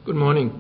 Good morning.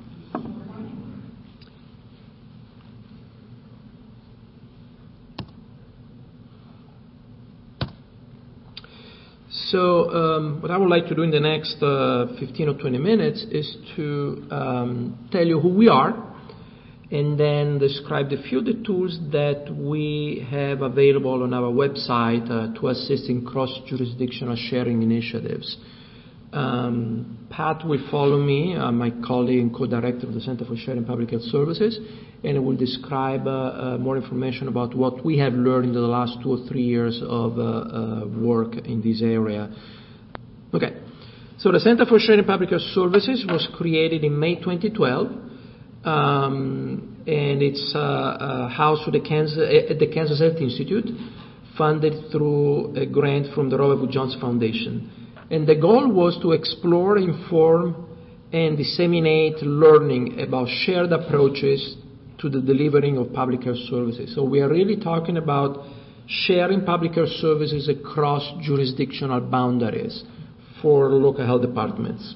So what I would like to do in the next 15 or 20 minutes is to tell you who we are and then describe a few of the tools that we have available on our website to assist in cross-jurisdictional sharing initiatives. Pat will follow me, my colleague and co-director of the Center for Sharing Public Health Services, and I will describe more information about what we have learned in the last 2 or 3 years of work in this area. Okay, so the Center for Sharing Public Health Services was created in May 2012, and it's housed at the Kansas Health Institute, funded through a grant from the Robert Wood Johnson Foundation. And the goal was to explore, inform, and disseminate learning about shared approaches to the delivering of public health services. So we are really talking about sharing public health services across jurisdictional boundaries for local health departments.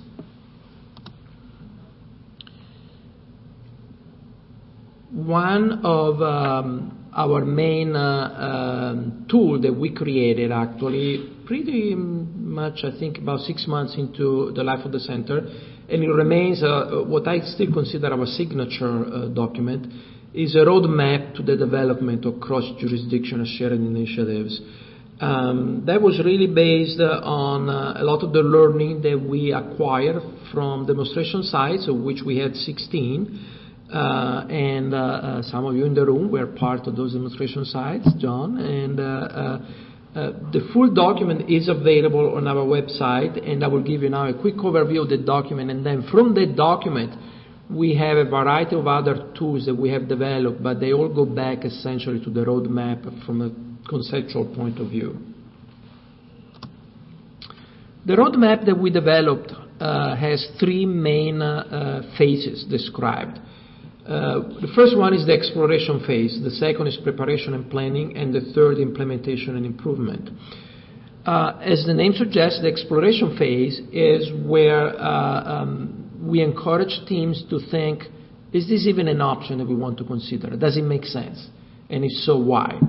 One of our main tool that we created actually pretty much, I think, about 6 months into the life of the center, and it remains what I still consider our signature document, is a roadmap to the development of cross-jurisdictional sharing initiatives. That was really based on a lot of the learning that we acquired from demonstration sites, of which we had 16, and some of you in the room were part of those demonstration sites, John, and the full document is available on our website, and I will give you now a quick overview of the document, and then from that document we have a variety of other tools that we have developed, but they all go back essentially to the roadmap from a conceptual point of view. The roadmap that we developed has 3 main phases described. The first one is the exploration phase, the second is preparation and planning, and the third, implementation and improvement. As the name suggests, the exploration phase is where we encourage teams to think, is this even an option that we want to consider? Does it make sense? And if so, why?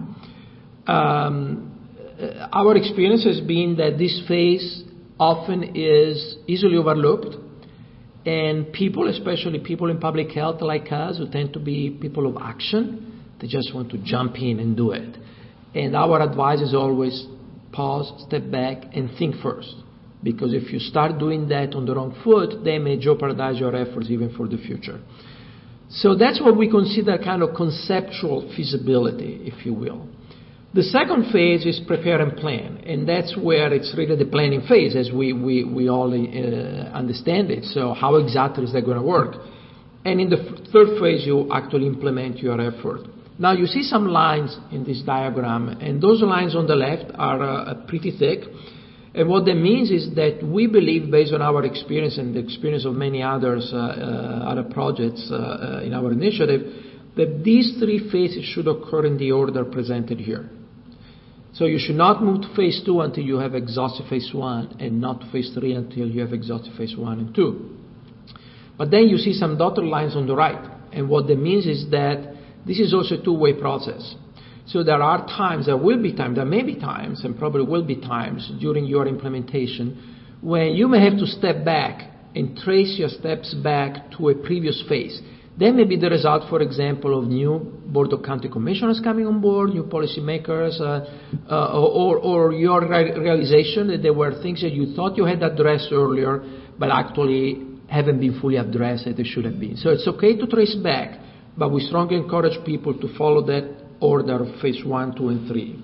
Our experience has been that this phase often is easily overlooked, and people, especially people in public health like us, who tend to be people of action, they just want to jump in and do it. And our advice is always pause, step back, and think first. Because if you start doing that on the wrong foot, they may jeopardize your efforts even for the future. So that's what we consider kind of conceptual feasibility, if you will. The second phase is prepare and plan, and that's where it's really the planning phase as we all understand it. So how exactly is that going to work? And in the third phase, you actually implement your effort. Now you see some lines in this diagram, and those lines on the left are pretty thick. And what that means is that we believe, based on our experience and the experience of many others, other projects in our initiative, that these 3 phases should occur in the order presented here. So you should not move to phase 2 until you have exhausted phase 1, and not to phase 3 until you have exhausted phase 1 and 2. But then you see some dotted lines on the right, and what that means is that this is also a two-way process. So there are times, there may be times, and probably will be times during your implementation when you may have to step back and trace your steps back to a previous phase. That may be the result, for example, of new Board of County Commissioners coming on board, new policymakers, or your realization that there were things that you thought you had addressed earlier, but actually haven't been fully addressed as they should have been. So it's okay to trace back, but we strongly encourage people to follow that order of phase 1, 2, and 3.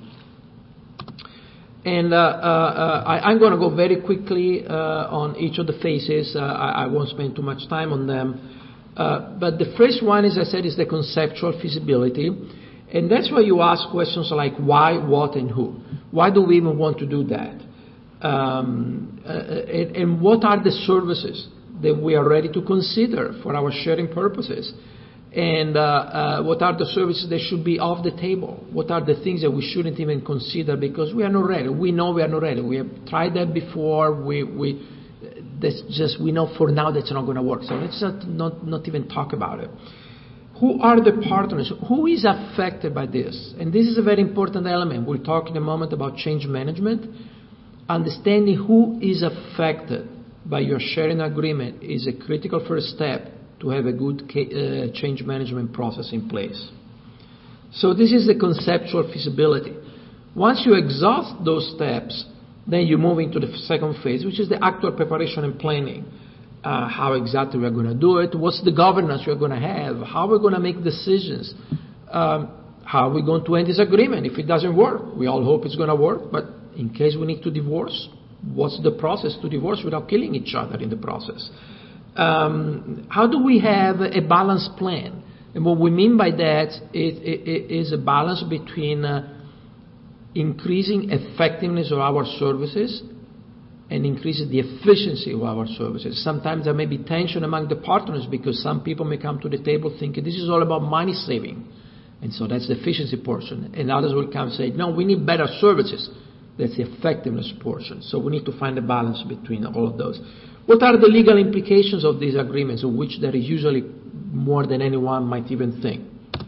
And I'm going to go very quickly on each of the phases. I won't spend too much time on them. But the first one, as I said, is the conceptual feasibility. And that's where you ask questions like why, what, and who. Why do we even want to do that? And what are the services that we are ready to consider for our sharing purposes? And what are the services that should be off the table? What are the things that we shouldn't even consider because we are not ready? We know we are not ready. We have tried that before. that's just, we know for now that's not going to work. So let's not even talk about it. Who are the partners? Who is affected by this? And this is a very important element. We'll talk in a moment about change management. Understanding who is affected by your sharing agreement is a critical first step to have a good change management process in place. So this is the conceptual feasibility. Once you exhaust those steps, then you move into the second phase, which is the actual preparation and planning. How exactly we're going to do it, what's the governance we're going to have, how we're going to make decisions, how are we going to end this agreement if it doesn't work. We all hope it's going to work, but in case we need to divorce, what's the process to divorce without killing each other in the process? How do we have a balanced plan? And what we mean by that is a balance between increasing effectiveness of our services and increasing the efficiency of our services. Sometimes there may be tension among the partners because some people may come to the table thinking this is all about money saving. And so that's the efficiency portion. And others will come and say, no, we need better services. That's the effectiveness portion. So we need to find a balance between all of those. What are the legal implications of these agreements, of which there is usually more than anyone might even think?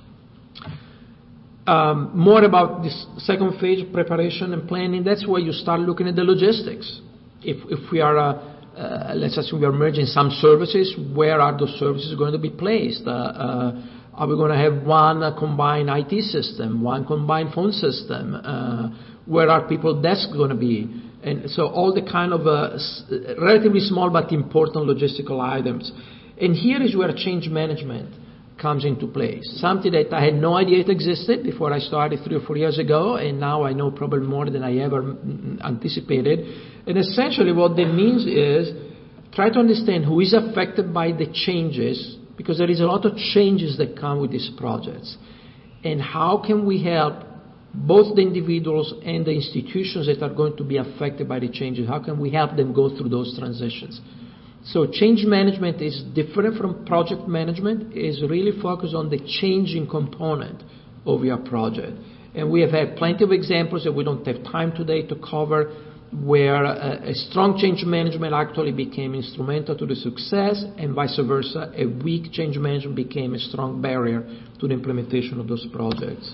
More about this second phase, preparation and planning, that's where you start looking at the logistics. If we are, let's assume we are merging some services, where are those services going to be placed? Are we going to have one combined IT system, one combined phone system? Where are people's desks going to be? And so all the kind of relatively small but important logistical items. And here is where change management comes into place. Something that I had no idea it existed before I started 3 or 4 years ago, and now I know probably more than I ever anticipated. And essentially what that means is try to understand who is affected by the changes, because there is a lot of changes that come with these projects. And how can we help both the individuals and the institutions that are going to be affected by the changes? How can we help them go through those transitions? So change management is different from project management. It is really focused on the changing component of your project. And we have had plenty of examples that we don't have time today to cover where a strong change management actually became instrumental to the success, and vice versa, a weak change management became a strong barrier to the implementation of those projects.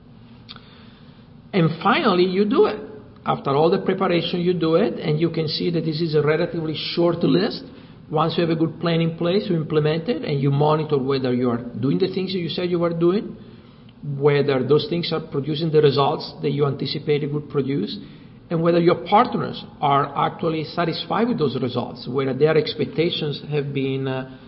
And finally, you do it. After all the preparation, you do it, and you can see that this is a relatively short list. Once you have a good plan in place, you implement it, and you monitor whether you are doing the things that you said you were doing, whether those things are producing the results that you anticipated would produce, and whether your partners are actually satisfied with those results, whether their expectations have been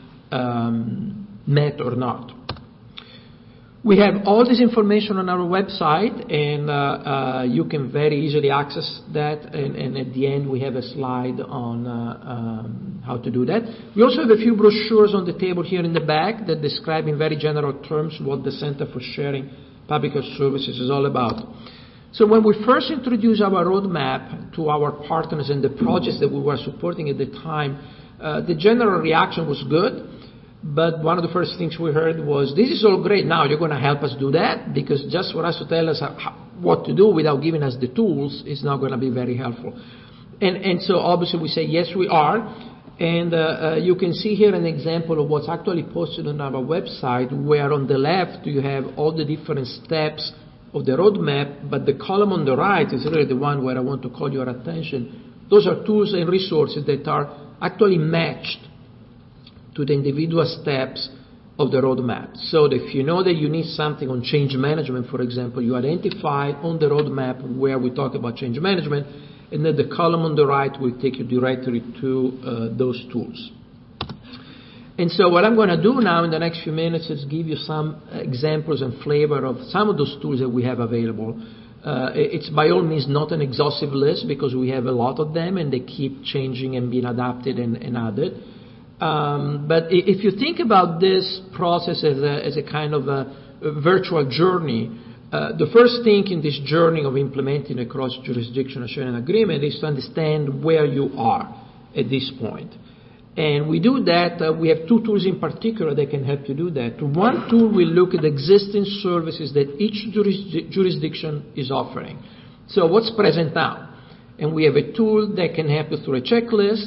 met or not. We have all this information on our website, and you can very easily access that. And at the end, we have a slide on how to do that. We also have a few brochures on the table here in the back that describe in very general terms what the Center for Sharing Public Health Services is all about. So when we first introduced our roadmap to our partners and the projects that we were supporting at the time, the general reaction was good. But one of the first things we heard was, this is all great, now you're going to help us do that? Because just for us to tell us what to do without giving us the tools is not going to be very helpful. And so obviously we say, yes, we are. And you can see here an example of what's actually posted on our website, where on the left you have all the different steps of the roadmap, but the column on the right is really the one where I want to call your attention. Those are tools and resources that are actually matched to the individual steps of the roadmap. So if you know that you need something on change management, for example, you identify on the roadmap where we talk about change management, and then the column on the right will take you directly to those tools. And so what I'm going to do now in the next few minutes is give you some examples and flavor of some of those tools that we have available. It's by all means not an exhaustive list because we have a lot of them and they keep changing and being adapted and added. But if you think about this process as a kind of a virtual journey, the first thing in this journey of implementing a cross-jurisdictional sharing agreement is to understand where you are at this point. And we do that, we have two tools in particular that can help you do that. One tool will look at existing services that each jurisdiction is offering. So what's present now? And we have a tool that can help you through a checklist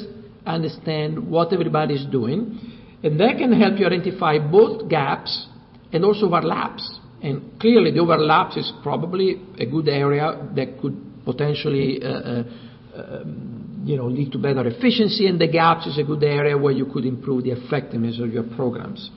understand what everybody is doing, and that can help you identify both gaps and also overlaps. And clearly the overlaps is probably a good area that could potentially lead to better efficiency, and the gaps is a good area where you could improve the effectiveness of your programs.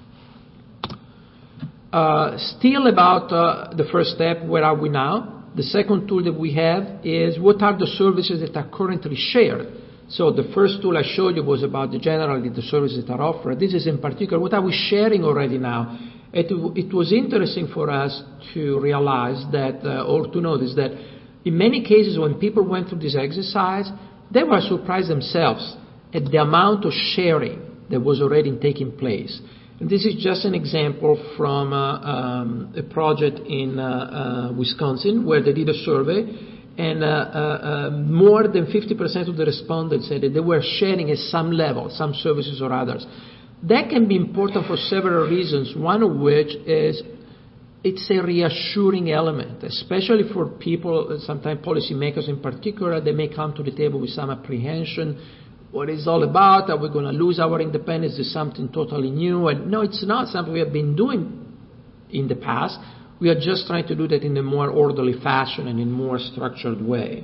Still about the first step, where are we now? The second tool that we have is what are the services that are currently shared. So the first tool I showed you was about generally the services that are offered. This is in particular, what are we sharing already now? It was interesting for us to realize that, or to notice that in many cases when people went through this exercise, they were surprised themselves at the amount of sharing that was already taking place. And this is just an example from a project in Wisconsin where they did a survey, and more than 50% of the respondents said that they were sharing at some level, some services or others. That can be important for several reasons, one of which is it's a reassuring element, especially for people, sometimes policymakers in particular. They may come to the table with some apprehension. What it's all about? Are we going to lose our independence? Is something totally new? And no, it's not something we have been doing in the past. We are just trying to do that in a more orderly fashion and in a more structured way.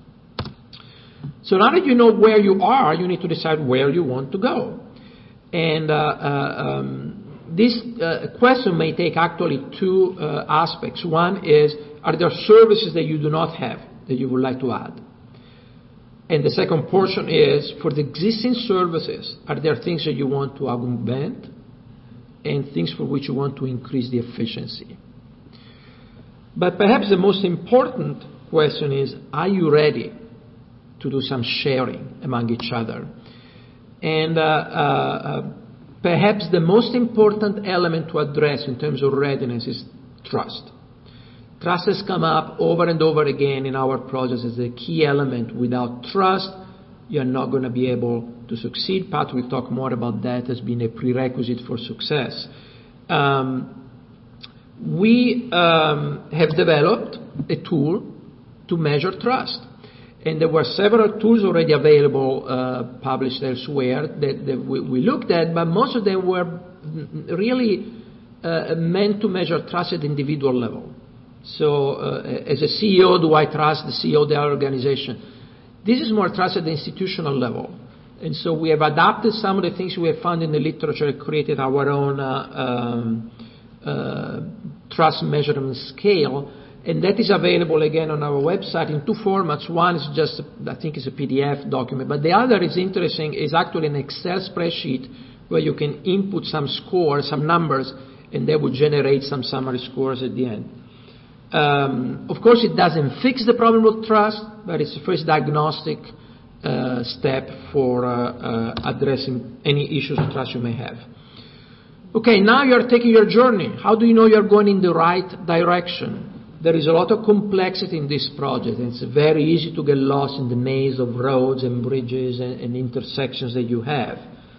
So now that you know where you are, you need to decide where you want to go. And this question may take actually two aspects. One is, are there services that you do not have that you would like to add? And the second portion is, for the existing services, are there things that you want to augment and things for which you want to increase the efficiency? But perhaps the most important question is, are you ready to do some sharing among each other? And perhaps the most important element to address in terms of readiness is trust. Trust has come up over and over again in our projects as a key element. Without trust, you're not going to be able to succeed. Pat will talk more about that as being a prerequisite for success. We have developed a tool to measure trust. And there were several tools already available, published elsewhere, that we looked at, but most of them were really meant to measure trust at the individual level. So as a CEO, do I trust the CEO of the organization? This is more trust at the institutional level. And so we have adapted some of the things we have found in the literature and created our own trust measurement scale. And that is available again on our website in two formats. One is just, I think it's a PDF document, but the other is interesting, is actually an Excel spreadsheet where you can input some scores, some numbers, and they will generate some summary scores at the end. Of course, it doesn't fix the problem of trust, but it's the first diagnostic step for addressing any issues of trust you may have. Okay, now you're taking your journey. How do you know you're going in the right direction? There is a lot of complexity in this project, and it's very easy to get lost in the maze of roads and bridges and intersections that you have.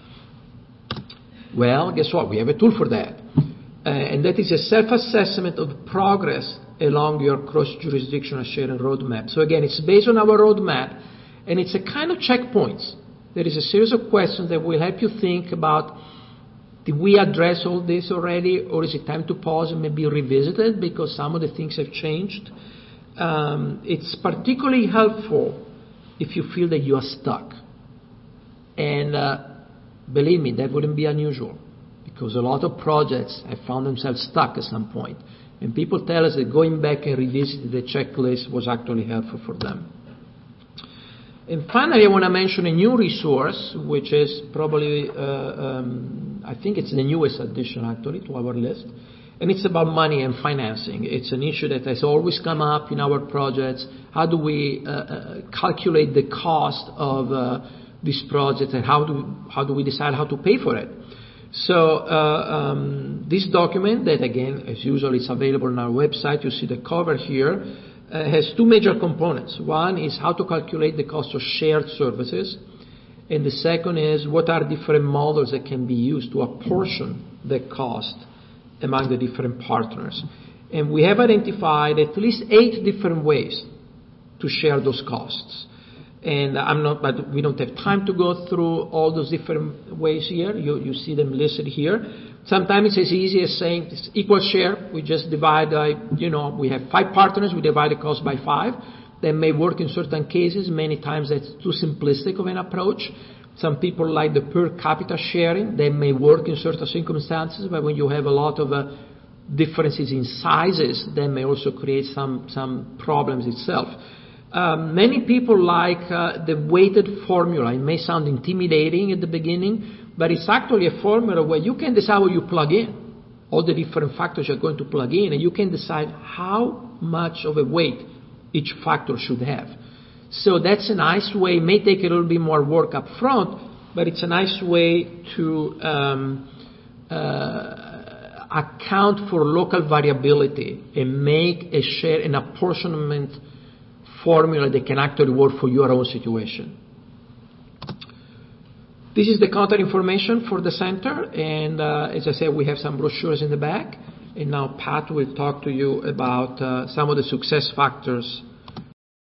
Well, guess what? We have a tool for that. And that is a self-assessment of progress along your cross-jurisdictional sharing roadmap. So again, it's based on our roadmap, and it's a kind of checkpoints. There is a series of questions that will help you think about, did we address all this already, or is it time to pause and maybe revisit it because some of the things have changed? It's particularly helpful if you feel that you are stuck. And believe me, that wouldn't be unusual, because a lot of projects have found themselves stuck at some point. And people tell us that going back and revisiting the checklist was actually helpful for them. And finally, I want to mention a new resource, which is probably, I think it's the newest addition actually to our list. And it's about money and financing. It's an issue that has always come up in our projects. How do we calculate the cost of this project, and how do we decide how to pay for it? So this document, that again, as usual, is available on our website. You see the cover here. Has two major components. One is how to calculate the cost of shared services, and the second is what are different models that can be used to apportion the cost among the different partners. And we have identified at least 8 different ways to share those costs. And but we don't have time to go through all those different ways here. You see them listed here. Sometimes it's as easy as saying it's equal share. We just divide, we have 5 partners, we divide the cost by 5. That may work in certain cases. Many times that's too simplistic of an approach. Some people like the per capita sharing. That may work in certain circumstances, but when you have a lot of differences in sizes, that may also create some problems itself. Many people like the weighted formula. It may sound intimidating at the beginning, but it's actually a formula where you can decide what you plug in, all the different factors you're going to plug in, and you can decide how much of a weight each factor should have. So that's a nice way. It may take a little bit more work up front, but it's a nice way to account for local variability and make a share, an apportionment formula that can actually work for your own situation. This is the contact information for the center, and as I said, we have some brochures in the back. And now Pat will talk to you about some of the success factors